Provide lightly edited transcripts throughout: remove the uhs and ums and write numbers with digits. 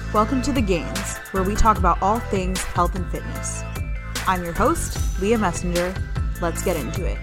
Welcome to The Gains, where we talk about all things health and fitness. I'm your host, Leah Messenger. Let's get into it.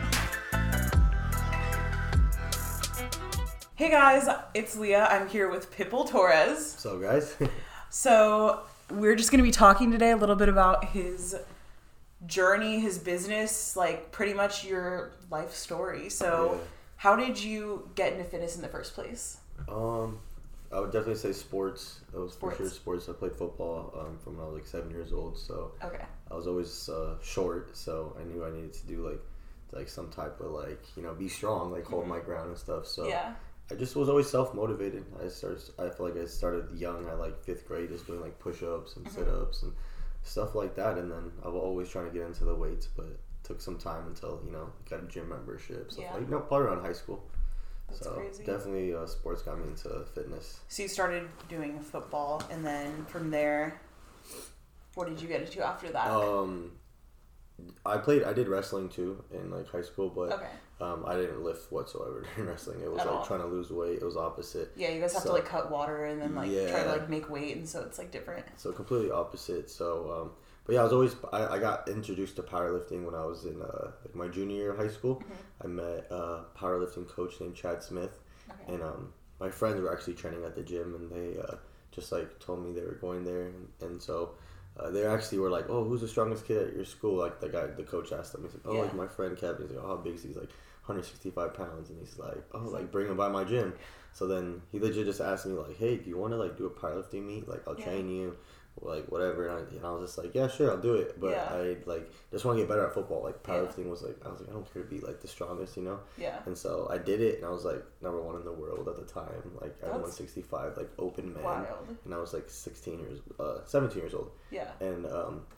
Hey guys, it's Leah. I'm here with Pipple Torres. What's up, guys? So we're just going to be talking today a little bit about his journey, his business, like pretty much your life story. So How did you get into fitness in the first place? I would definitely say sports. It was for sure sports. I played football from when I was like 7 years old. So I was always short, so I knew I needed to do like some type of be strong, like hold my ground and stuff. So I just was always self-motivated. I feel like I started young at like 5th grade, just doing like push-ups and sit-ups and stuff like that. And then I was always trying to get into the weights, but it took some time until got a gym membership. So probably around high school. That's crazy. Definitely sports got me into fitness. So you started doing football, and then from there, what did you get into after that? I did wrestling too in like high school, but I didn't lift whatsoever during wrestling. It was trying to lose weight. It was opposite. Yeah, you guys have to like cut water and then try to like make weight, and so it's like different. So completely opposite. So but yeah, I got introduced to powerlifting when I was in like my junior year of high school. I met a powerlifting coach named Chad Smith, and my friends were actually training at the gym, and they just like told me they were going there, and so they actually were like, "Oh, who's the strongest kid at your school?" Like the coach asked them. He's like, "Oh, like my friend Kevin." He's like, "Oh, how big is he?" He's like 165 pounds, and he's like, "Oh, like bring him by my gym." So then he legit just asked me like, "Hey, do you want to like do a powerlifting meet? Like I'll train you." Like whatever, and I was just like, yeah, sure, I'll do it, but I like just want to get better at football. Like powerlifting was like, I was like, I don't care to be like the strongest, and so I did it, and I was like number 1 in the world at the time, like at 165, like open man. Wild. And I was like 17 years old, and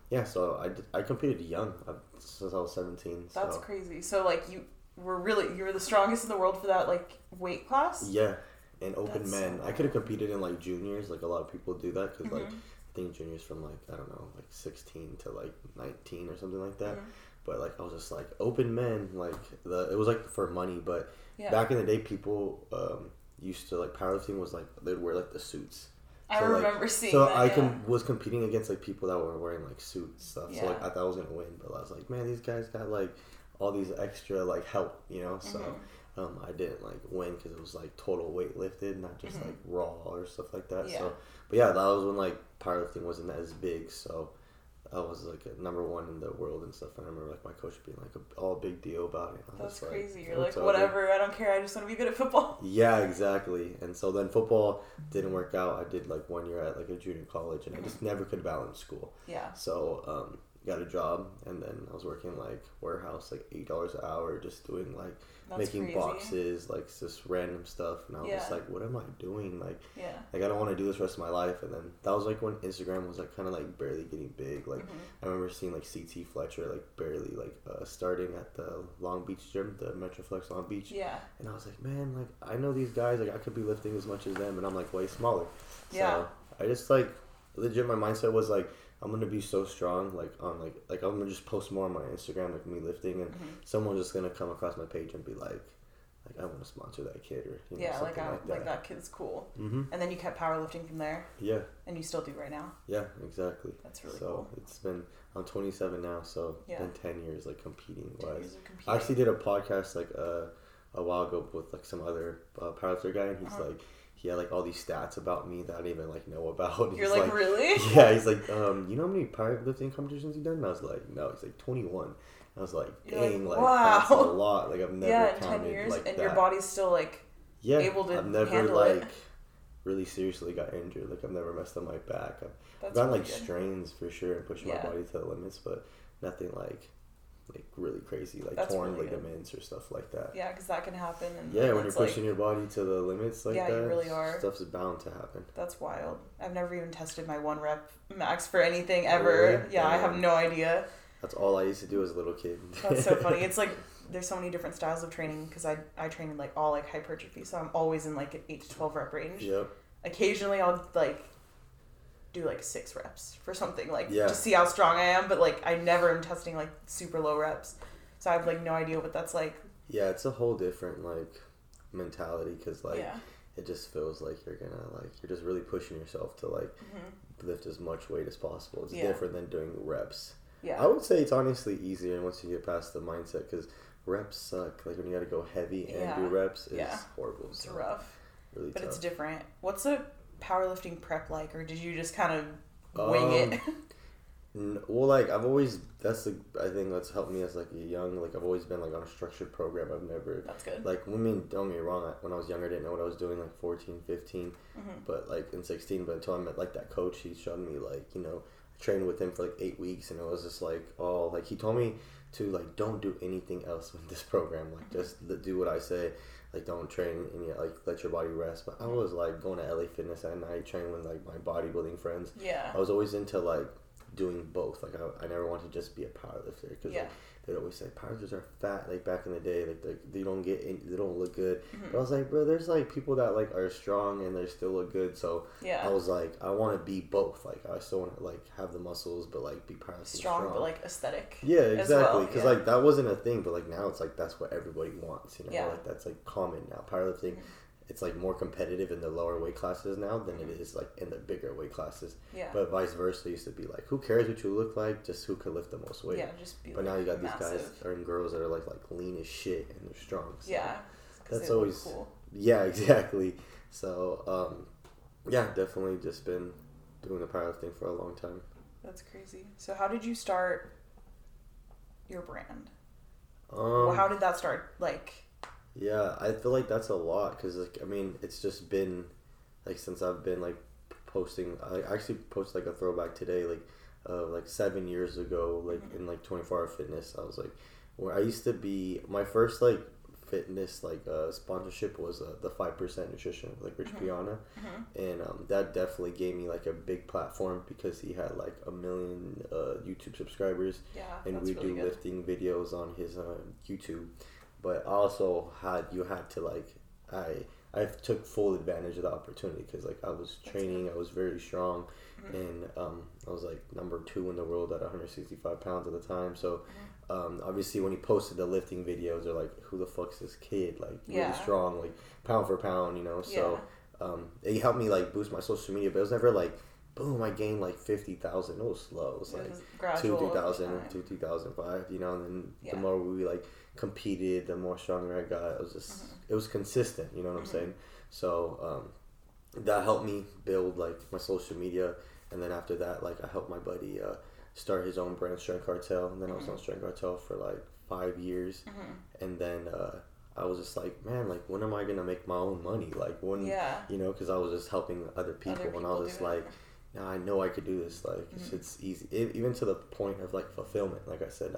so I competed young since I was 17. That's so crazy. So like you were the strongest in the world for that like weight class. Yeah, and open men. I could have competed in like juniors, like a lot of people do that because like. I think juniors from like I don't know, like 16 to like 19 or something like that. But like I was just like open men, like it was like for money. But back in the day, people used to like powerlifting was like they'd wear like the suits. I remember seeing so that. I was competing against like people that were wearing like suits stuff. So like I thought I was gonna win, but I was like, man, these guys got like all these extra like help, So I didn't like win because it was like total weight lifted, not just like raw or stuff like that. So, but that was when like powerlifting wasn't as big. So I was like a number 1 in the world and stuff. And I remember like my coach being like all big deal about it. That's crazy. You're like, whatever, I don't care. I just want to be good at football. Yeah, exactly. And so then football didn't work out. I did like 1 year at like a junior college, and I just never could balance school. Yeah. So got a job, and then I was working like warehouse, like $8 an hour, just doing like making boxes, like just random stuff. And I was just like, what am I doing? Like I don't want to do this rest of my life. And then that was like when Instagram was like kind of like barely getting big. Like I remember seeing like CT Fletcher like barely like starting at the Long Beach gym, the Metroflex Long Beach. Yeah. And I was like, man, like I know these guys, like I could be lifting as much as them, and I'm like way smaller. So I just like legit my mindset was like, I'm gonna be so strong, like on like I'm gonna just post more on my Instagram, like me lifting, and someone's just gonna come across my page and be like I want to sponsor that kid, or something like that kid's cool. And then you kept powerlifting from there. Yeah. And you still do right now. Yeah, exactly. That's really cool. So it's been I'm 27 now, so it's been 10 years like competing wise. I actually did a podcast like a while ago with like some other powerlifter guy, and he's like. He had like all these stats about me that I didn't even like know about. You're like, really? Yeah, he's like, you know how many powerlifting competitions you've done? And I was like, no. He's like 21. I was like, dang, like wow. That's a lot. Like I've never counted 10 years, like and that. your body's still like able to I've never handle it. Really seriously got injured. Like I've never messed up my back. I've gotten like strains for sure and pushing my body to the limits, but nothing like really crazy, like that's torn ligaments or stuff like that. Yeah, because that can happen. And when you're pushing your body to the limits like that, you really are. Stuff's bound to happen. That's wild. I've never even tested my 1 rep max for anything ever. Really? Yeah, I have no idea. That's all I used to do as a little kid. That's so funny. It's like there's so many different styles of training because I train in like all like hypertrophy, so I'm always in like an 8 to 12 rep range. Yep. Occasionally I'll like do like 6 reps for something like to see how strong I am, but like I never am testing like super low reps, so I have like no idea what that's like. Yeah, it's a whole different like mentality because like it just feels like you're just really pushing yourself to like lift as much weight as possible. It's different than doing reps. Yeah. I would say it's honestly easier once you get past the mindset, because reps suck. Like when you got to go heavy and do reps, it's horrible. It's rough. Really tough. But it's different. What's a powerlifting prep like, or did you just kind of wing it? Well, like I think that's helped me as like a young, like I've always been like on a structured program. I've never, that's good. Like, don't get me wrong, when I was younger I didn't know what I was doing, like 14, 15, but like in 16, but until I met like that coach, he showed me like, you know, I trained with him for like 8 weeks, and it was just like, oh, like he told me to like, don't do anything else with this program, like just do what I say, like don't train and like let your body rest. But I was like going to LA Fitness at night, training with like my bodybuilding friends. I was always into like doing both. Like I never wanted to just be a powerlifter, because like, they'd always say powerlifters are fat, like back in the day, like they don't look good. But I was like, bro, there's like people that like are strong and they still look good. So I was like, I want to be both. Like I still want to like have the muscles, but like be powerlifting strong, but like aesthetic. Yeah, exactly. Because like that wasn't a thing, but like now it's like that's what everybody wants. You know, like that's like common now. Powerlifting. It's like more competitive in the lower weight classes now than it is like in the bigger weight classes. But vice versa, it used to be like, who cares what you look like, just who can lift the most weight. Just be. But now you got massive. These guys and girls that are like lean as shit and they're strong. So that's always cool. Yeah, exactly. So definitely just been doing the powerlifting for a long time. That's crazy. So how did you start your brand? How did that start? Like. Yeah, I feel like that's a lot, because like, I mean, it's just been like since I've been like posting. I actually posted like a throwback today, like 7 years ago, like in like 24-hour fitness. I was like, where I used to be, my first like fitness like sponsorship was the 5% Nutrition, like Rich Piana, and that definitely gave me like a big platform, because he had like 1 million YouTube subscribers, and we really do lifting videos on his YouTube. But also had to like, I took full advantage of the opportunity, because like I was training, I was very strong, and I was like number 2 in the world at 165 pounds at the time. So obviously when he posted the lifting videos, they're like, who the fuck's this kid? Like really strong, like pound for pound, you know. So it helped me like boost my social media, but it was never like, boom, I gained like 50,000. It was slow. It was like 2,000, 2,005, you know. And then the more we like competed, the more stronger I got. It was just it was consistent, you know what I'm saying? So that helped me build like my social media. And then after that, like I helped my buddy start his own brand, Strength Cartel, and then I was on Strength Cartel for like 5 years. And then I was just like, man, like when am I gonna make my own money? Like when, you know, because I was just helping other people, and I was just like, now I know I could do this. Like it's easy, even to the point of like fulfillment. Like I said,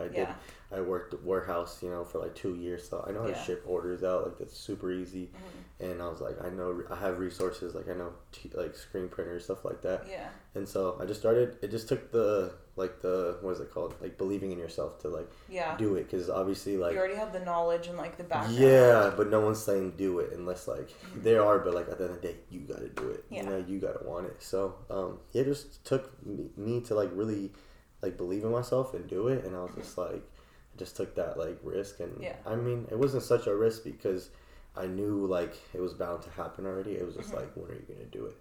I worked at warehouse, you know, for like 2 years, so I know how to ship orders out. Like that's super easy. And I was like, I know I have resources. Like I know like screen printers, stuff like that. And so I just started. It just took the what is it called? Like believing in yourself to like do it, because obviously like you already have the knowledge and like the background. Yeah, but no one's saying do it unless like they are. But like at the end of the day, you got to do it. You know, you got to want it. So it just took me to like really like believe in myself and do it. And I was just like, I just took that like risk. And I mean, it wasn't such a risk, because I knew like it was bound to happen already. It was just like, when are you gonna do it?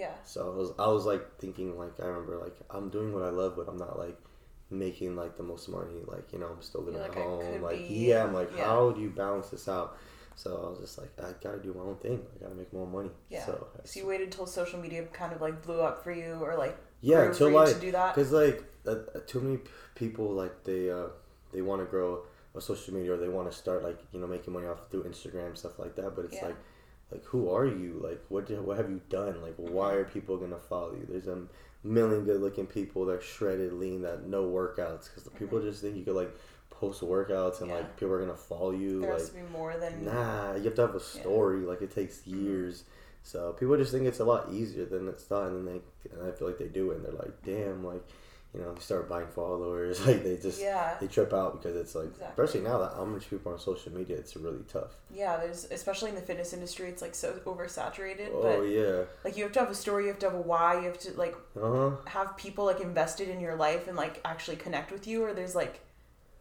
So I was like thinking, like, I remember like I'm doing what I love, but I'm not like making like the most money. Like, you know, I'm still living at home. Like I'm like, how do you balance this out? So I was just like, I gotta do my own thing. I gotta make more money. So you waited till social media kind of like blew up for you, or like until like to do that? Because like too many people like they want to grow a social media, or they want to start like, you know, making money off through Instagram, stuff like that. But it's like who are you? Like what have you done? Like why are people gonna follow you? There's a million good looking people that are shredded, lean, that no workouts, because the people just think you could like post workouts and like people are gonna follow you. There like, has to be more than you have to have a story. Like it takes years. So people just think it's a lot easier than it's not, and then I feel like they do it, and they're like, damn, like, you know, they start buying followers. Like they just they trip out, because it's like, especially now that how much people are on social media, it's really tough. There's, especially in the fitness industry, it's like so oversaturated. Like you have to have a story, you have to have a why, you have to like have people like invested in your life and like actually connect with you, or there's like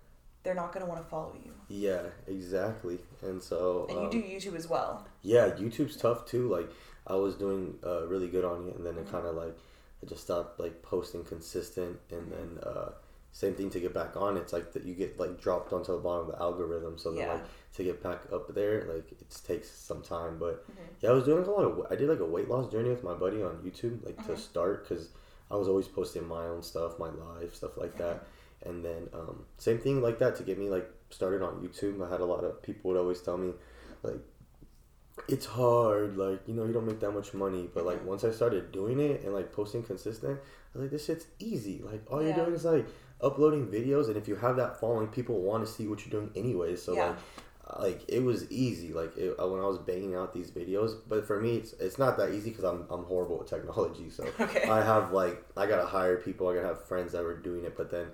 they're not going to want to follow you. Yeah, exactly. And so... And you do YouTube as well. Yeah, YouTube's tough too. Like, I was doing really good on it, and then it kind of like, I just stopped like posting consistent, and then same thing to get back on. It's like that you get like dropped onto the bottom of the algorithm, so then like to get back up there, like it takes some time. But yeah, I was doing like I did like a weight loss journey with my buddy on YouTube, like to start, because I was always posting my own stuff, my life stuff like that. And then same thing like that to get me like started on YouTube. I had a lot of people would always tell me like, it's hard, like, you know, you don't make that much money, but like once I started doing it and like posting consistent, I was like, this shit's easy. Like all you're doing is like uploading videos, and if you have that following, people want to see what you're doing anyway. So like it was easy. Like when I was banging out these videos, but for me it's not that easy because I'm horrible at technology. So I have like I gotta hire people. I gotta have friends that were doing it. But then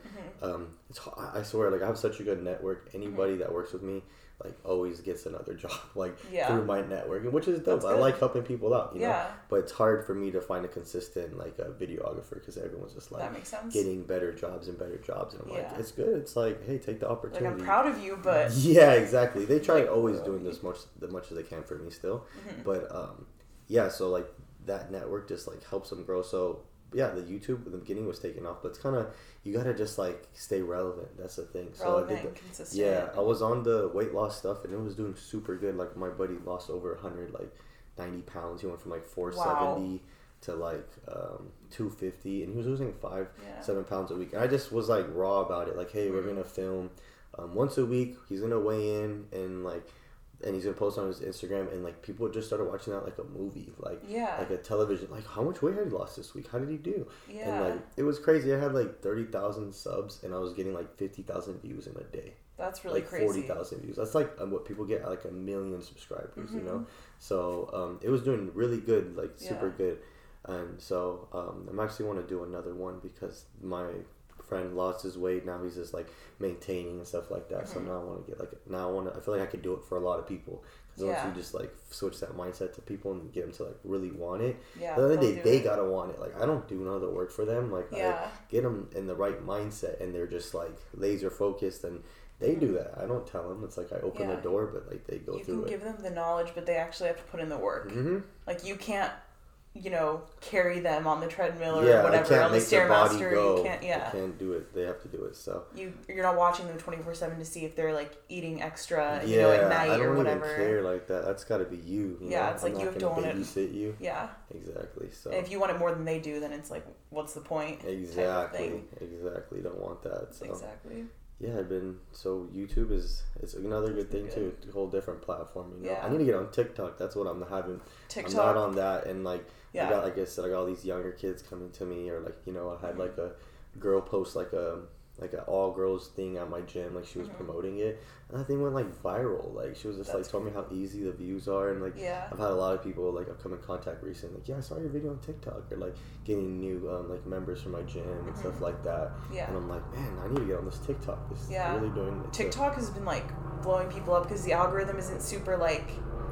I swear, like I have such a good network. Anybody that works with me like always gets another job like through my network, which is dope. I like helping people out, you know. But it's hard for me to find a consistent like a videographer because everyone's just like getting better jobs, and I'm like, it's good. It's like, hey, take the opportunity. Like I'm proud of you, but yeah, exactly. They try always doing this much as they can for me still, but yeah. So like that network just like helps them grow. So yeah, the YouTube in the beginning was taking off, but it's kind of, you gotta just like stay relevant. That's the thing. So I did consistent. Yeah, I was on the weight loss stuff, and it was doing super good. Like my buddy lost over 90 pounds. He went from like 470 to like 250, and he was losing 7 pounds a week. And I just was like raw about it. Like, hey, we're gonna film once a week. He's gonna weigh in, and he's gonna post on his Instagram, and like people just started watching that like a movie, like a television. Like, how much weight had he lost this week? How did he do? And like it was crazy. I had like 30,000 subs, and I was getting like 50,000 views in a day. That's really like crazy. 40,000 views. That's like what people get at like 1 million subscribers. You know, so it was doing really good, like super good. And so I'm actually want to do another one because my friend lost his weight. Now he's just like maintaining and stuff like that. So now I want to get I feel like I could do it for a lot of people, because once you just like switch that mindset to people and get them to like really want it, then they gotta want it. Like I don't do none of the work for them. Like I get them in the right mindset, and they're just like laser focused, and they do that. I don't tell them. It's like I open the door, but like they go through it. You can give them the knowledge, but they actually have to put in the work. Like you can't, carry them on the treadmill or whatever on the Stairmaster. You can't. They can't do it. They have to do it. So you're not watching them 24/7 to see if they're like eating extra, at night or whatever. I don't even care like that. That's got to be you. It's like you have to want it. Babysit you. Yeah. Exactly. So and if you want it more than they do, then it's like, what's the point? Exactly. Exactly. You don't want that. So. Exactly. Yeah, YouTube it's another good thing too. A whole different platform. I need to get on TikTok. That's what I'm having. TikTok. I'm not on that, and like. I got, like I said, I got all these younger kids coming to me, or like, I had like a girl post like an all girls thing at my gym, like she was promoting it, and that thing went like viral. Like she was just told me how easy the views are, and like I've had a lot of people like I've come in contact recently, like I saw your video on TikTok, or like getting new like members for my gym and stuff like that. And I'm like, man, I need to get on this TikTok. This is really doing it. TikTok has been like blowing people up because the algorithm isn't super like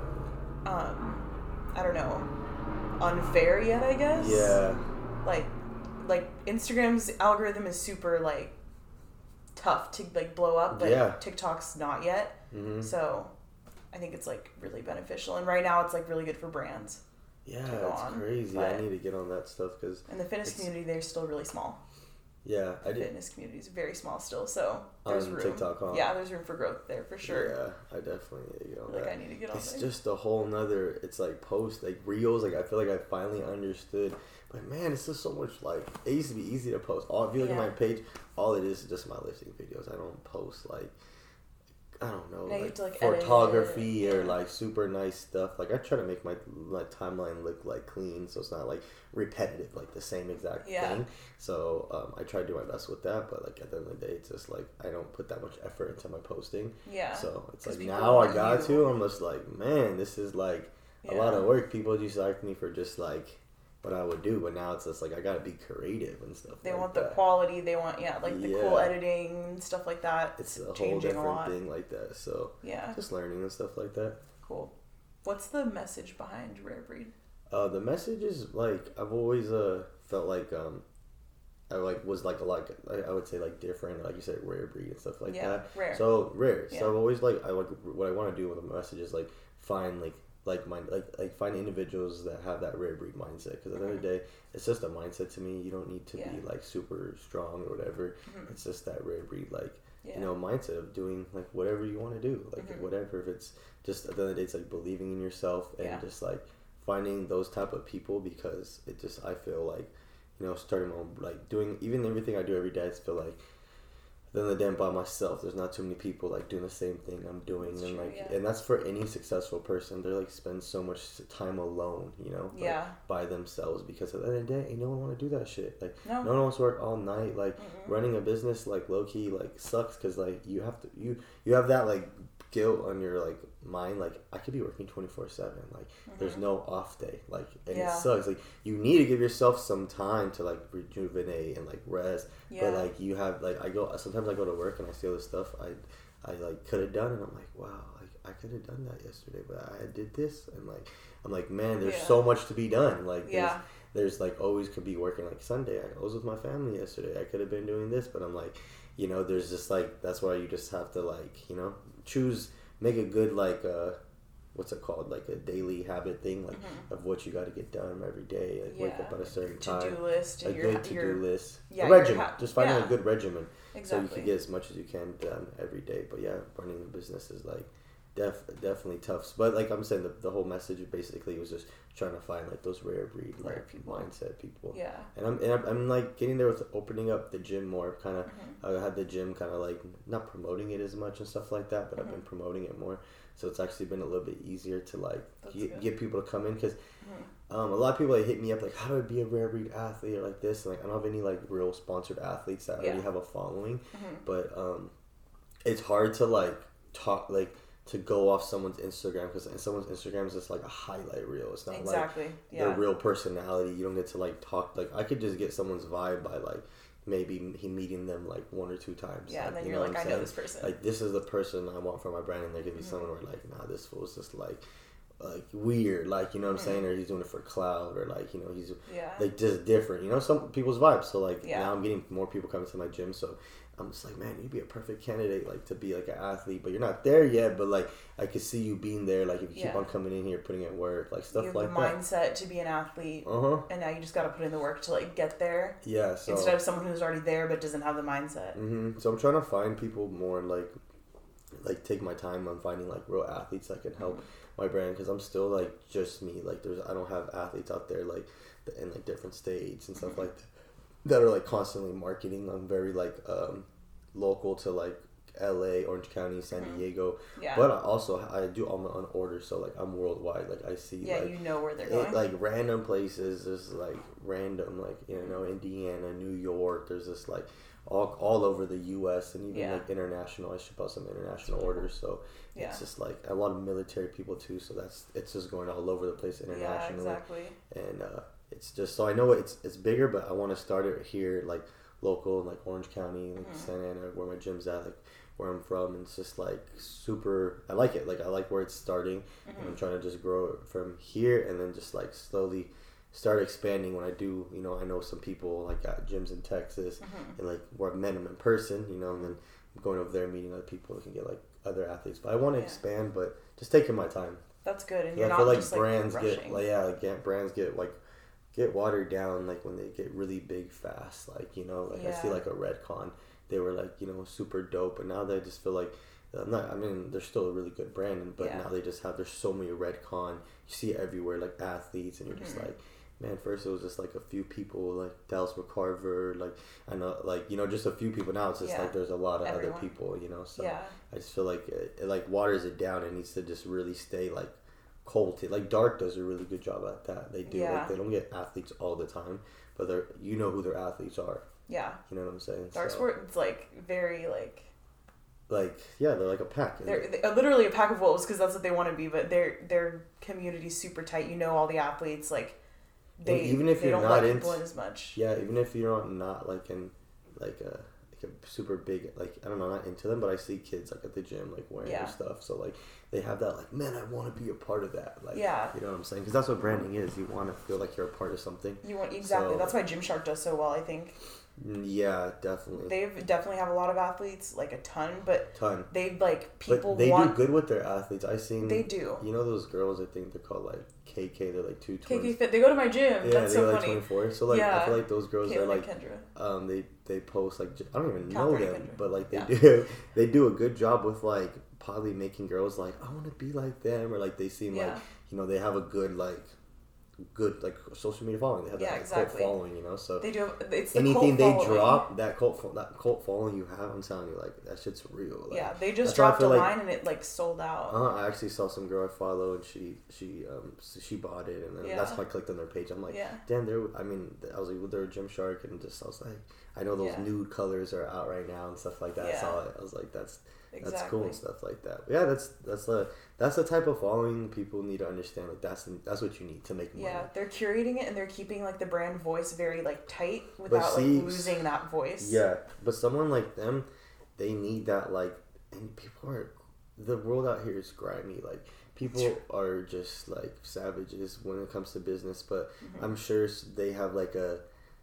I don't know, unfair yet, I guess. Yeah. Like Instagram's algorithm is super like tough to like blow up, but TikTok's not yet. So I think it's like really beneficial, and right now it's like really good for brands. Yeah, it's crazy. I need to get on that stuff because in the fitness community they're still really small. Yeah, the fitness community is very small still, so there's room. TikTok, huh? Yeah, there's room for growth there for sure. Yeah, I definitely need to get on that. I need to get on It's there. just a whole nother. It's like post like reels. Like I feel like I finally understood. But man, it's just so much. Like it used to be easy to post. If you look at my page, all it is just my lifting videos. I don't post like. I don't know, like photography or like super nice stuff. Like I try to make my timeline look like clean, so it's not like repetitive, like the same exact thing. So I try to do my best with that, but like at the end of the day, it's just like I don't put that much effort into my posting. Yeah. So it's like now I got to. I'm just like, man, this is like a lot of work. People used to like me for just like what I would do, but now it's just like I gotta be creative and stuff. They want the quality. They want the cool editing and stuff like that. It's a whole different thing like that. So just learning and stuff like that. Cool. What's the message behind Rare Breed? The message is like I've always felt like I like was like a lot. I would say like different, like you said, rare breed and stuff like that. Rare. So rare. Yeah. So I've always like what I want to do with a message is like find find individuals that have that rare breed mindset. Because at the end of the day, it's just a mindset to me. You don't need to be like super strong or whatever. It's just that rare breed mindset of doing like whatever you want to do, like whatever. If it's just at the end of the day, it's like believing in yourself and just like finding those type of people, because it just, I feel like, starting on like doing even everything I do every day, I just feel like at the end of the day I'm by myself. There's not too many people like doing the same thing I'm doing. That's true, and that's for any successful person. They're like spend so much time alone, by themselves, because at the end of the day, ain't no one want to do that shit. Like no one wants to work all night. Like running a business like low key like sucks, because like you have to you have that like guilt on your like mind, like I could be working 24/7, like there's no off day, like, and it sucks. Like you need to give yourself some time to like rejuvenate and like rest, but like you have like sometimes I go to work and I see all this stuff I like could have done, and I'm like, wow, like I could have done that yesterday, but I did this, and like I'm like, man, there's so much to be done. Like there's like always could be working. Like Sunday I was with my family yesterday, I could have been doing this, but I'm like, there's just like, that's why you just have to like, make a good like what's it called, like a daily habit thing, like of what you got to get done every day, like wake up at a certain time, to-do list, a good to-do list, a regimen, just finding a good regimen, so you can get as much as you can done every day. But running a business is like definitely tough. But like I'm saying, the whole message basically was just trying to find like those rare breed mindset people. And I'm like getting there with opening up the gym more. Kind of I had the gym kind of like not promoting it as much and stuff like that, but I've been promoting it more. So it's actually been a little bit easier to like get people to come in, because a lot of people like hit me up like, how do I be a rare breed athlete or like this, and like I don't have any like real sponsored athletes that already have a following, but it's hard to like talk like to go off someone's Instagram, because someone's Instagram is just like a highlight reel. It's not like their real personality. You don't get to like talk. Like I could just get someone's vibe by like maybe meeting them like 1 or 2 times. Yeah, like, and then you're like, I know this person. Like this is the person I want for my brand, and there could be someone where like, nah, this fool's just like weird, like, you know what I'm saying, or he's doing it for clout, or like, he's like just different, some people's vibes. So like now I'm getting more people coming to my gym, so I'm just like, man, you'd be a perfect candidate like to be like an athlete, but you're not there yet, but like I could see you being there, like if you keep on coming in here, putting in work, like stuff like that. You have the mindset to be an athlete, and now you just got to put in the work to like get there. Yeah, so instead of someone who's already there but doesn't have the mindset. So I'm trying to find people more like take my time on finding like real athletes that can help my brand, because I'm still like just me. Like I don't have athletes out there like in like different states and stuff like that are like constantly marketing. I'm very like local to like LA, Orange County, San Diego, but I do all my own orders, so like I'm worldwide. Like I see like where they're going, like random places. There's like random like Indiana, New York. There's this like all over the U.S. and even like international. I ship out some international orders, so it's just like a lot of military people too. So it's just going all over the place internationally. Yeah, exactly. And it's just, so I know it's bigger, but I want to start it here, like local, like Orange County, like Santa Ana, where my gym's at, like where I'm from. And it's just like super. I like it. Like I like where it's starting. And I'm trying to just grow it from here, and then just like slowly start expanding when I do, I know some people like got gyms in Texas and like where I've met them in person, and then I'm going over there meeting other people that can get like other athletes. But I want to expand, but just taking my time. That's good. And you're I not feel like just brands like get like brands get watered down like when they get really big fast. Like I see like a Redcon, they were like super dope, and now they just feel like they're still a really good brand, but now they just have, there's so many Redcon, you see it everywhere, like athletes, and you're just like, man, first it was just like a few people, like Dallas McCarver, like I know, like just a few people. Now it's just like there's a lot of other people, so I just feel like it like waters it down. It needs to just really stay like culted. Like Dark does a really good job at that. They do. Like they don't get athletes all the time, but they're who their athletes are. Yeah, you know what I'm saying. Dark Sport, it's like very like they're like a pack. They're literally a pack of wolves, because that's what they want to be. But their community's super tight. All the athletes like. Even if you're don't not let people in as much. Yeah, even if you're not like in like a super big, like I don't know, not into them, but I see kids like at the gym like wearing their stuff, so like they have that like, man, I want to be a part of that. Like, you know what I'm saying? Because that's what branding is. You want to feel like you're a part of something. You want exactly. So, that's why Gymshark does so well, I think. Yeah, definitely. They definitely have a lot of athletes, like a ton, but they like people. But they do good with their athletes. I seen. They do. You know those girls? I think they're called like KK. They're like 2 twins. KK Fit. They go to my gym. Yeah, that's so they're funny. 24. So like I feel like those girls are like Kendra. They post like I don't even know them, Kendra. but like they do a good job with like probably making girls like I want to be like them, or like they seem like they have a good social media following. They have that cult following, so they do. It's anything they drop, that cult following you have, I'm telling you, like that shit's real. Like, they just dropped a line and it like sold out. I actually saw some girl I follow and she bought it, and then that's why I clicked on their page. I'm like, damn, I was like, they're a Gymshark, and just I was like, I know those nude colors are out right now and stuff like that. I saw it. I was like, that's cool and stuff like that. But yeah, that's the type of following people need to understand. Like that's what you need to make money. Yeah, they're curating it and they're keeping like the brand voice very like tight without losing that voice. Yeah, but someone like them, they need that like. And the world out here is grimy. Like people are just like savages when it comes to business. But I'm sure they have like a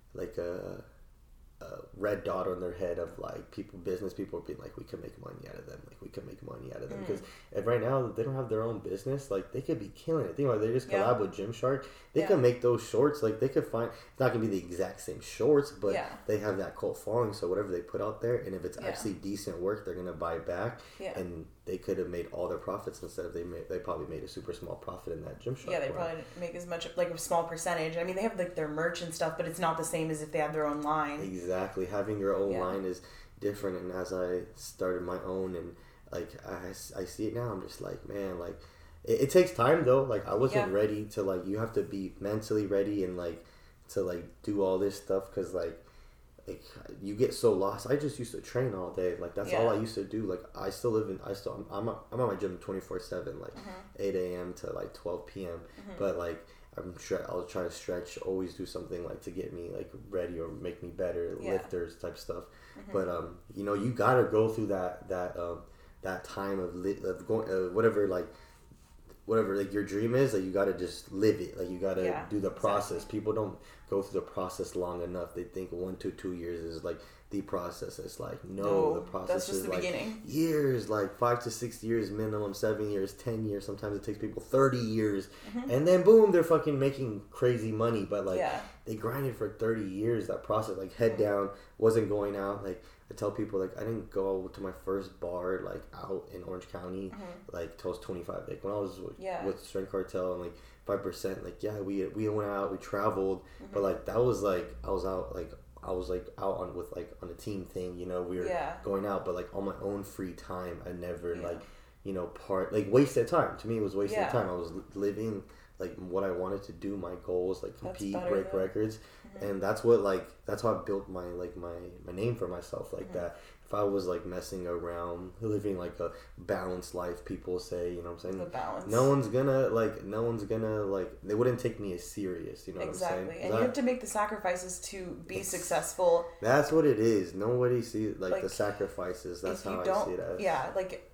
red dot on their head of like business people being like, we can make money out of them, because if right now they don't have their own business, like they could be killing it. Think about it, they just collab with Gymshark, they could make those shorts, like they could find, it's not gonna be the exact same shorts, but they have that cult following, so whatever they put out there, and if it's actually decent work, they're gonna buy back, and they could have made all their profits instead of they probably made a super small profit in that Gymshark. Yeah, they probably make as much, like a small percentage. I mean, they have like their merch and stuff, but it's not the same as if they had their own line. Exactly, having your own line is different. And as I started my own, and like I see it now, I'm just like, man, like it takes time though. Like I wasn't ready to like, you have to be mentally ready and like to like do all this stuff, because like you get so lost. I just used to train all day. Like that's all I used to do. Like I'm at my gym 24/7, like 8 a.m. to like 12 p.m. But like I'll try to stretch, always do something like to get me like ready or make me better, lifters type stuff. But you gotta go through that time of going whatever like your dream is, like you gotta just live it. Like you gotta do the process. People don't go through the process long enough. They think 1 to 2 years is like the process. It's like no, the process is like beginning. Years, like 5 to 6 years minimum, 7 years, 10 years. Sometimes it takes people 30 years, and then boom, they're fucking making crazy money. But like they grinded for 30 years. That process, like head down, wasn't going out. Like I tell people, like I didn't go to my first bar like out in Orange County like till I was 25. Like when I was with Strength Cartel and like 5%, like we went out, we traveled, but like that was like I was out on with like on a team thing, we were going out, but like on my own free time, I never wasted time. To me, it was wasting time. I was living like what I wanted to do, my goals, like compete, break records, and that's how I built my my name for myself like that. If I was like messing around, living like a balanced life, people say, you know what I'm saying? The balance. No one's gonna they wouldn't take me as serious, you know what I'm saying? Exactly. And you have to make the sacrifices to be successul. That's what it is. Nobody sees like the sacrifices. That's how I see it as. Yeah,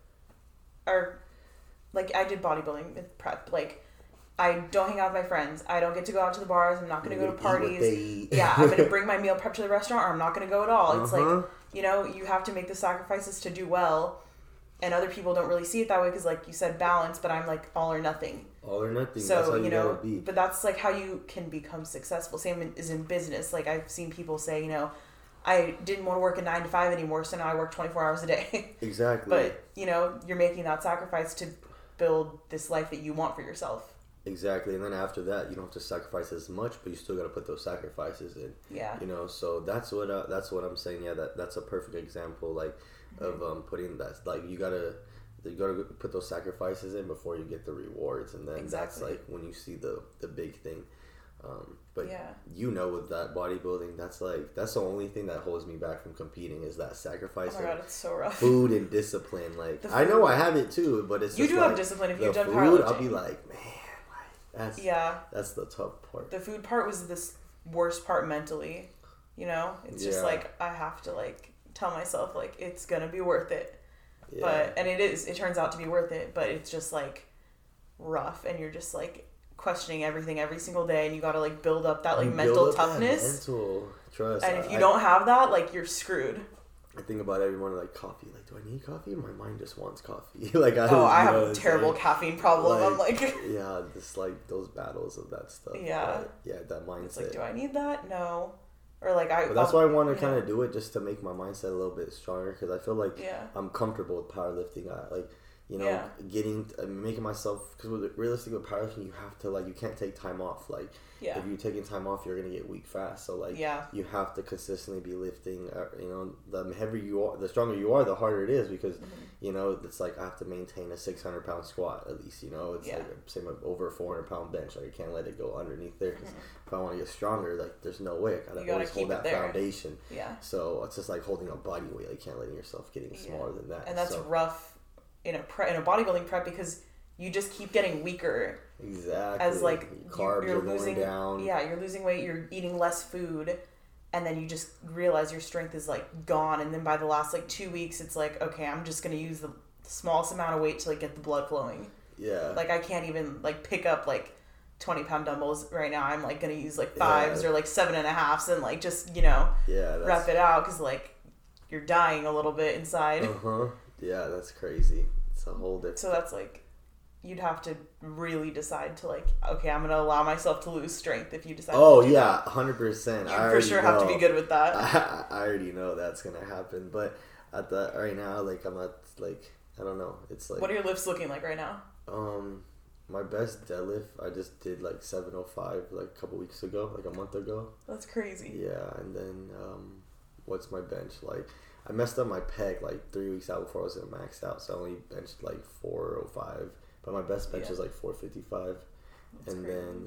like I did bodybuilding with prep. Like I don't hang out with my friends. I don't get to go out to the bars. I'm not going to go to parties. I'm going to bring my meal prep to the restaurant, or I'm not going to go at all. It's like, you have to make the sacrifices to do well. And other people don't really see it that way because, like you said, balance. But I'm like all or nothing. All or nothing. So, that's how you gotta be. But that's like how you can become successful. Same is in business. Like I've seen people say, I didn't want to work a 9 to 5 anymore, so now I work 24 hours a day. Exactly. But, you're making that sacrifice to build this life that you want for yourself. Exactly, and then after that, you don't have to sacrifice as much, but you still got to put those sacrifices in. Yeah. So that's what I'm saying. Yeah, that's a perfect example, like, of putting that. Like, you gotta put those sacrifices in before you get the rewards, and then that's like when you see the big thing. But with that bodybuilding, that's the only thing that holds me back from competing is that sacrifice. Oh my God, it's so rough. Food and discipline. Like I know I have it too, but it's you just do have discipline if you've done powerlifting. I'll be like, man. That's the tough part. The food part was the worst part mentally. It's just like I have to like tell myself like it's gonna be worth it. Yeah. It turns out to be worth it, but it's just like rough, and you're just like questioning everything every single day, and you gotta like build up that like mental toughness. Mental trust. And if you don't have that, like you're screwed. I think about every morning like coffee. Like, do I need coffee? My mind just wants coffee. Like I have a terrible caffeine problem. I'm like yeah, just like those battles of that stuff. Yeah. But, yeah, that mindset. It's like, do I need that? No. Or like But that's why I want to kind of do it, just to make my mindset a little bit stronger, because I feel like I'm comfortable with powerlifting. Making myself, because realistically with powerlifting, you have to like, you can't take time off. Like if you're taking time off, you're gonna get weak fast. So like you have to consistently be lifting. The heavier you are, the stronger you are, the harder it is, because it's like I have to maintain a 600-pound squat at least. It's like same with over a 400-pound bench. Like I can't let it go underneath there, because if I want to get stronger, like there's no way. I gotta always hold that foundation. Yeah. So it's just like holding a body weight. Like, you can't let yourself getting smaller than that. And that's rough in a bodybuilding prep, because you just keep getting weaker. Exactly. As like carbs are losing down. Yeah, you're losing weight. You're eating less food, and then you just realize your strength is like gone. And then by the last like 2 weeks, it's like, okay, I'm just gonna use the smallest amount of weight to like get the blood flowing. Yeah. Like I can't even like pick up like 20-pound dumbbells right now. I'm like gonna use like 5s or like 7.5s and like just rep it out, because like you're dying a little bit inside. Yeah, that's crazy. It's a whole different. So that's like, you'd have to really decide to like, okay, I'm gonna allow myself to lose strength if you decide. Oh yeah, 100%. You for sure have to be good with that. I already know that's gonna happen, but right now, like I'm not like, I don't know. It's like, what are your lifts looking like right now? My best deadlift, I just did like 705 like a couple weeks ago, like a month ago. That's crazy. Yeah, and then what's my bench like? I messed up my pec like 3 weeks out before I was gonna max out, so I only benched like 405. But my best bench is like 455. That's and crazy. Then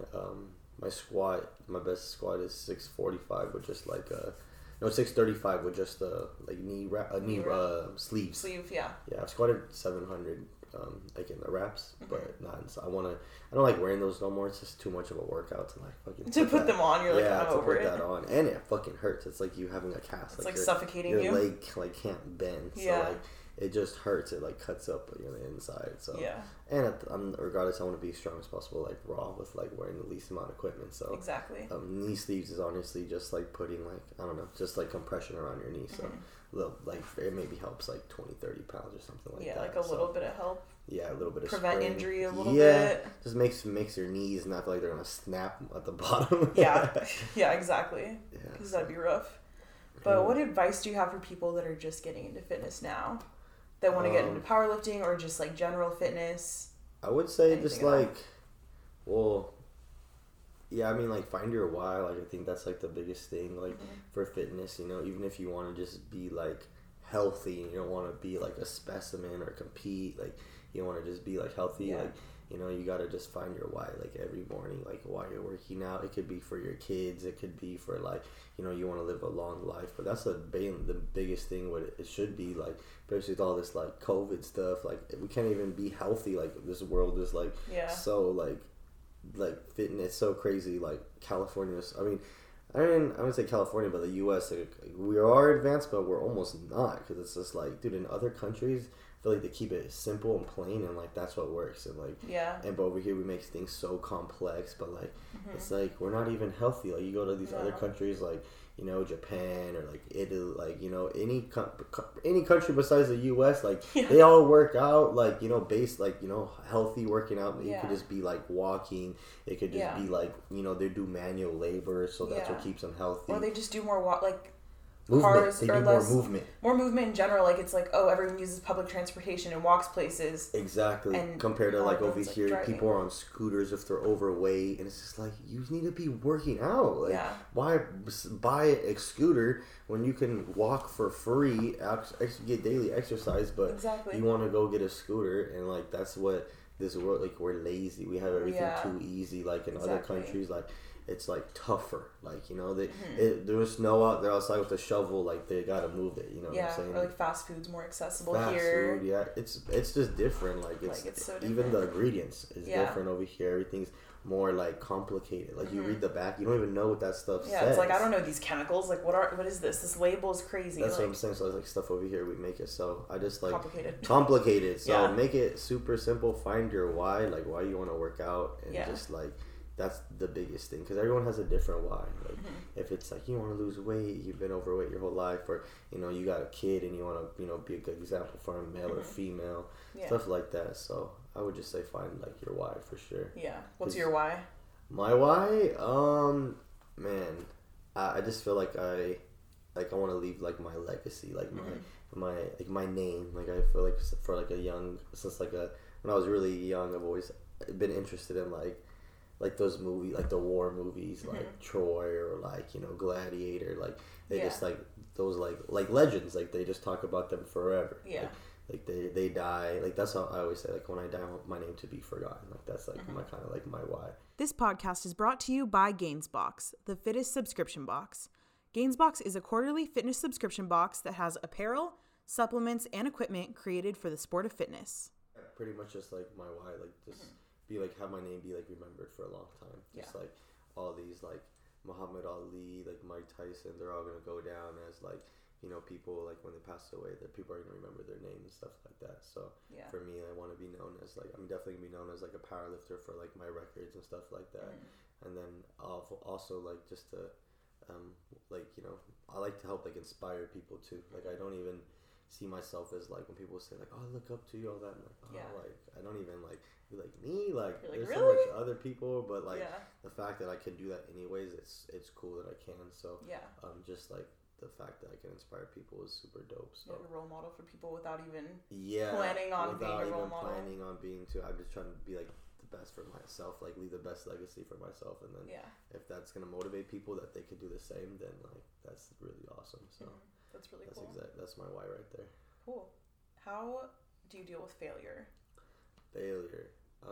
my best squat is 645 with just like 635 with just knee sleeves. Sleeve, yeah. Yeah, I've squatted 700 like in the wraps, but not. So I don't like wearing those no more. It's just too much of a workout to like fucking put them on. You're like, I'm over it. Yeah, to put that on, and it fucking hurts. It's like you having a cast. It's like suffocating you. Your leg like can't bend. So like it just hurts. It like cuts up on the inside. So and regardless, I want to be as strong as possible, like raw, with like wearing the least amount of equipment. So exactly. Knee sleeves is honestly just like putting like, I don't know, just like compression around your knee. So like it maybe helps like 20-30 pounds or something like that. Yeah, like a little bit of help. Yeah, a little bit of prevent spring. Injury a little bit. Just makes your knees not feel like they're gonna snap at the bottom. Yeah, exactly. Because that'd be rough. But what advice do you have for people that are just getting into fitness now, that want to get into powerlifting or just like general fitness? I would say just like, I mean, like, find your why. Like, I think that's like the biggest thing, like for fitness. Even if you want to just be like healthy and you don't want to be like a specimen or compete, like you want to just be like healthy, like you got to just find your why, like every morning, like why you're working out. It could be for your kids, it could be for like you want to live a long life, but that's the biggest thing. What it should be like, especially with all this like COVID stuff, like we can't even be healthy. Like this world is like so like fitness so crazy. Like California's, I wouldn't say California, but the U.S. Like, we are advanced, but we're almost not, because it's just like, dude, in other countries, I feel like they keep it simple and plain, and like that's what works. And like but over here we make things so complex, but like it's like we're not even healthy. Like you go to these other countries, like Japan or like Italy, like any country besides the U.S., like they all work out like based like healthy working out. It could just be like walking. It could just be like they do manual labor, so that's what keeps them healthy. Or they just do more like movement. Cars they do less, more movement in general. Like it's like, oh, everyone uses public transportation and walks places. Exactly. And compared to like over here, driving. People are on scooters if they're overweight, and it's just like, you need to be working out. Like, why buy a scooter when you can walk for free, get daily exercise, but you want to go get a scooter, and like that's what this world, like we're lazy. We have everything too easy. Like in other countries, like it's like tougher, like there's snow out there outside with a shovel, like they gotta move it, what I'm saying? Or like fast food's more accessible here. Fast food, it's just different. Like it's so different. Even the ingredients is different over here. Everything's more like complicated. Like you read the back, you don't even know what that stuff says. Yeah, it's like I don't know these chemicals. Like what is this? This label is crazy. That's what I'm saying. So like stuff over here we make it so I just like complicated. So make it super simple. Find your why, like why you want to work out, and just like that's the biggest thing because everyone has a different why. Like if it's like you want to lose weight, you've been overweight your whole life, or you know you got a kid and you want to be a good example for a male or female, stuff like that. So I would just say find like your why for sure. Yeah. What's your why? My why, man, I just feel like I want to leave like my legacy, like my name. Like I feel like for like when I was really young, I've always been interested in like those movies, like the war movies, like Troy or like Gladiator. Like they just like those like legends. Like they just talk about them forever. Yeah. Like they die. Like that's how I always say. Like when I die, I want my name to be forgotten. Like that's like my kind of like my why. This podcast is brought to you by Gainsbox, the fittest subscription box. Gainsbox is a quarterly fitness subscription box that has apparel, supplements, and equipment created for the sport of fitness. Pretty much just like my why, like just be like have my name be like remembered for a long time. Just like all these like Muhammad Ali, like Mike Tyson, they're all gonna go down as like people like when they pass away, that people are gonna remember their name and stuff like that. So for me, I want to be known as like I'm definitely gonna be known as like a powerlifter for like my records and stuff like that. And then also like just to I like to help like inspire people too. Like I don't even see myself as like when people say like, oh, I look up to you, all that. I'm like, like I don't even like be like me. Like there's so much other people, but like the fact that I can do that anyways, it's cool that I can. So just like the fact that I can inspire people is super dope. So like a role model for people without even planning on being a role model. Planning on being too. I'm just trying to be like the best for myself, like leave the best legacy for myself, and then if that's gonna motivate people that they could do the same, then like that's really awesome. So that's really cool. That's my why right there. Cool. How do you deal with failure? Failure.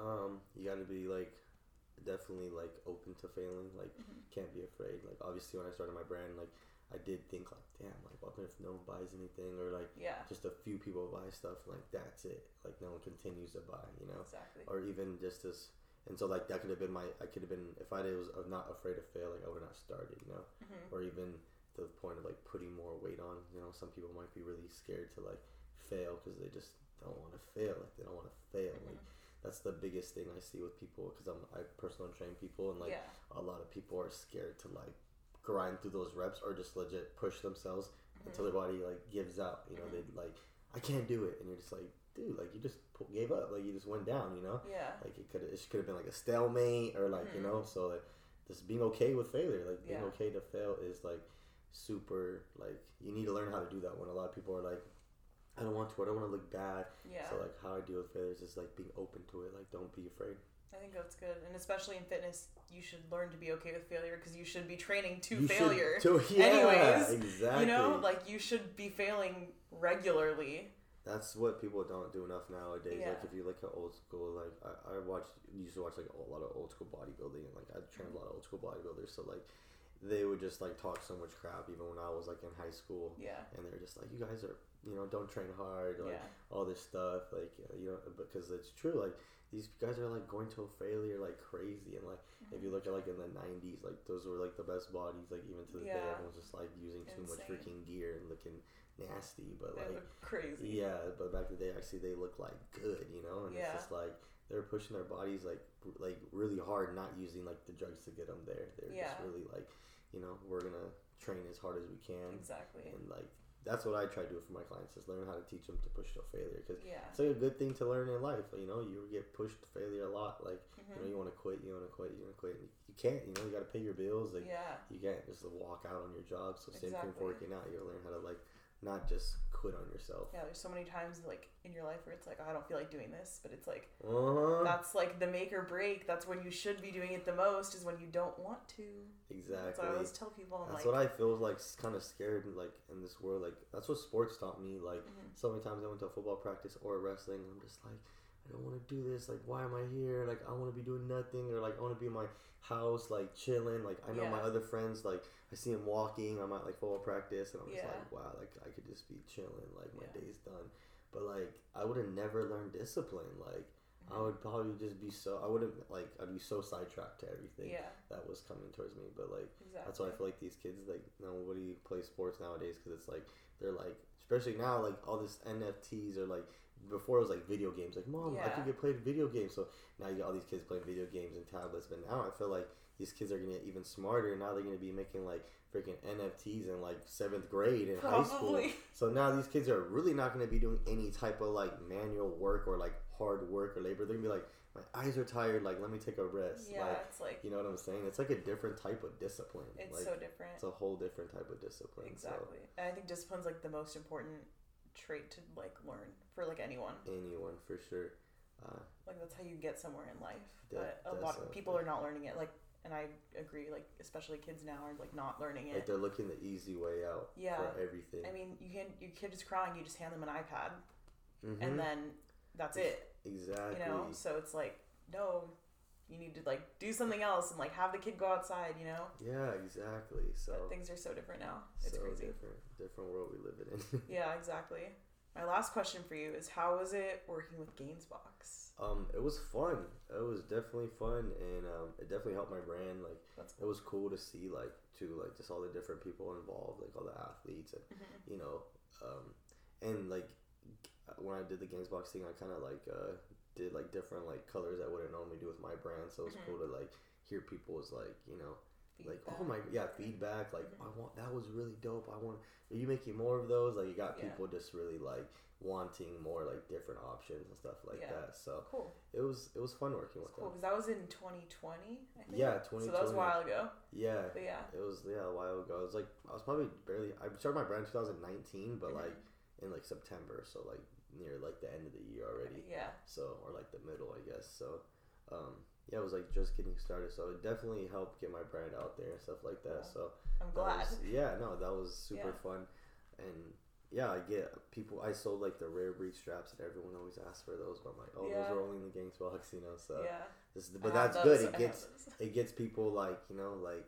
You got to be like definitely like open to failing. Like can't be afraid. Like obviously when I started my brand, like I did think like, damn, like what if no one buys anything, or like just a few people buy stuff, like that's it. Like no one continues to buy, Exactly. Or even just as, and so like that could have been if I was not afraid to fail, like I would not started, or even to the point of like putting more weight on. Some people might be really scared to like fail because they just don't want to fail. Like they don't want to fail. Like that's the biggest thing I see with people because I personally train people, and like a lot of people are scared to like grind through those reps or just legit push themselves until their body like gives out. They like I can't do it, and you're just like, dude, like you just gave up, like you just went down. Like it could have been like a stalemate or like so like just being okay with failure, like being okay to fail is like super, like you need to learn how to do that when a lot of people are like, I don't want to look bad. So like how I deal with failure is just like being open to it, like don't be afraid. I think that's good, and especially in fitness, you should learn to be okay with failure because you should be training to failure. Anyways, exactly. Like you should be failing regularly. That's what people don't do enough nowadays. Like if you look at old school, like I used to watch like a lot of old school bodybuilding, and like I trained a lot of old school bodybuilders. So like they would just like talk so much crap even when I was like in high school. And they're just like, you guys are don't train hard, like all this stuff, like because it's true. Like these guys are like going to a failure like crazy, and like if you look at like in the 90s, like those were like the best bodies. Like even to this day, everyone's just like using too much freaking gear and looking nasty, but they like look crazy. Yeah, but back in the day, actually, they look like good, and it's just like they're pushing their bodies like really hard, not using like the drugs to get them there. They're just really like, we're gonna train as hard as we can. Exactly. And like that's what I try to do for my clients, is learn how to teach them to push to failure, because it's like a good thing to learn in life. You get pushed to failure a lot. Like you want to quit, you you can't. You got to pay your bills. Like you can't just walk out on your job. So same thing for working out. You got to learn how to like not just quit on yourself. Yeah, there's so many times like in your life where it's like, oh, I don't feel like doing this, but it's like that's like the make or break. That's when you should be doing it the most, is when you don't want to. Exactly. That's what I always tell people. That's what I feel like kind of scared like in this world. Like that's what sports taught me. Like so many times I went to a football practice or wrestling, and I'm just like, I don't want to do this. Like, why am I here? Like, I want to be doing nothing, or like I want to be in my house, like chilling. Like, I know my other friends, like I see them walking. I'm at like football practice, and I'm just like, wow, like I could just be chilling. Like my day's done. But like I would have never learned discipline. Like I would probably just be I'd be so sidetracked to everything that was coming towards me. But like, that's why I feel like these kids, like, nobody plays sports nowadays, because it's like, they're like, especially now, like, all this NFTs are like, before it was like video games, like, Mom, I could get played video games. So now you got all these kids playing video games and tablets. But now I feel like these kids are gonna get even smarter. Now they're gonna be making like freaking NFTs in like 7th grade in high school. So now these kids are really not gonna be doing any type of like manual work or like hard work or labor. They're gonna be like, my eyes are tired, like, let me take a rest. Yeah, like, it's like, you know what I'm saying? It's like a different type of discipline. It's like, so different. It's a whole different type of discipline. Exactly. So. And I think discipline's like the most important trait to like learn for like anyone. Anyone, for sure. Like, that's how you get somewhere in life. But a lot of people are not learning it. Like, and I agree, like, especially kids now are like not learning it. Like, they're looking the easy way out for everything. I mean, your kid is crying, you just hand them an iPad, and then that's it. Exactly. You know, so it's like, no, you need to like do something else and like have the kid go outside. You know. Yeah, exactly. So but things are so different now. It's so crazy. Different world we live in. Yeah, exactly. My last question for you is, how was it working with Gainsbox? It was fun. It was definitely fun, and it definitely helped my brand. Like, it was cool to see, like, just all the different people involved, like all the athletes, and you know, and like when I did the Gainsbox thing, I kind of like did like different like colors I wouldn't normally do with my brand. So it was cool to like hear people's like, you know. Feedback. Like, oh my, feedback. Like, that was really dope. Are you making more of those? Like, you got people just really like wanting more like different options and stuff like that. So cool. It was fun working with them. Cool, because that was in 2020. I think. Yeah, 2020. So that was a while ago. Yeah. But yeah. It was a while ago. It was like I started my brand in 2019, but like in like September, so like near like the end of the year already. Yeah. So, or like the middle, I guess. So, yeah, it was like just getting started, so it definitely helped get my brand out there and stuff like that. So I'm glad. That was super fun, and I get people. I sold like the rare breed straps, and everyone always asks for those. But I'm like, those are only in the Gainsbox, you know. So but that's good. It gets people like, you know, like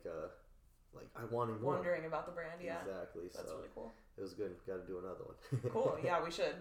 I wanted more. Wondering about the brand, exactly. That's really cool. It was good. Got to do another one. Cool. Yeah, we should.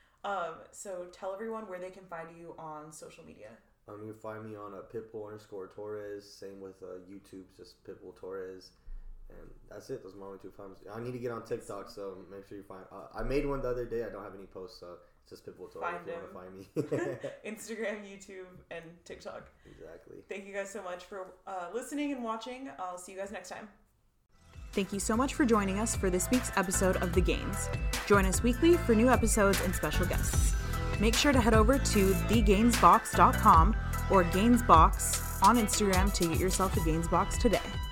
So tell everyone where they can find you on social media. You can find me on Pitbull_Torres. Same with YouTube, just Pitbull Torres. And that's it. Those are my only two finds. I need to get on TikTok, so make sure you find. I made one the other day. I don't have any posts, so it's just Pitbull Torres if you want to find me. Instagram, YouTube, and TikTok. Exactly. Thank you guys so much for listening and watching. I'll see you guys next time. Thank you so much for joining us for this week's episode of The Gains. Join us weekly for new episodes and special guests. Make sure to head over to thegainsbox.com or Gainsbox on Instagram to get yourself a Gainsbox today.